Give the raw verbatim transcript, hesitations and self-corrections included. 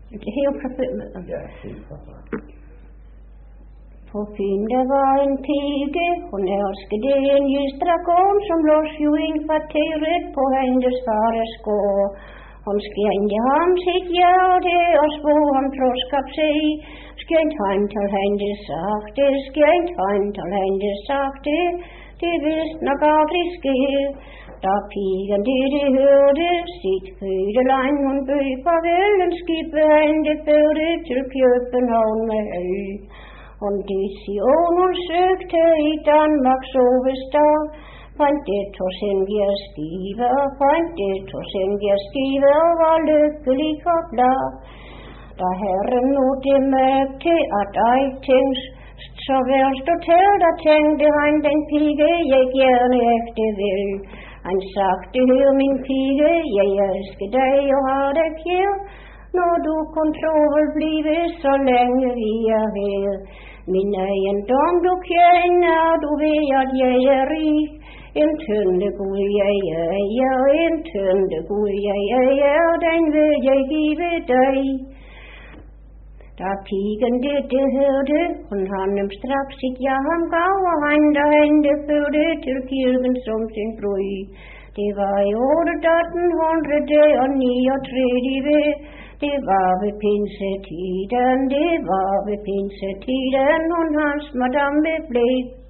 Det er helt perfekt. Ja, helt perfekt. På Fyn der var en pige, hun elskede en jystragon, som lå jo indkvarteret på hendes fars gård. Hun skændte ham sit hjerte og svog ham troskab sig. Skændt han til hendes sagte, skændt han til hendes sagte. Det vidste nok aldrig ske. Da pigen dette hørte, sit fødelein hun bøg farvelen, skibbe hende førte til København med hø. Hun Dision hun søgte i Danmarks ovestad, fandt det hos en gjerskive, fandt det hos en gjerskive, og var lykkelig og glad. Da Herren nu det mærkte, at ej tænks, så vel stod til, der tænkte han den pige, jeg gerne efter vil. Han sagte, hør min pige, jeg elsker dig og har dig kær, når du kun tror vil blive, så længe vi er her. Min ejendom du kender, du ved at jeg er rig. En tynde Gud jeg er, ja, en tynde Gud jeg er, den vil jeg give dig. Da pigen dette hørte, hun ham straks sit ja ham gav, og han der hende førte til kirken som sin brud. Det var i otte atten hundrede og niogtredive, det var ved pinsetiden, det var ved pinsetiden, hun hans madame blev.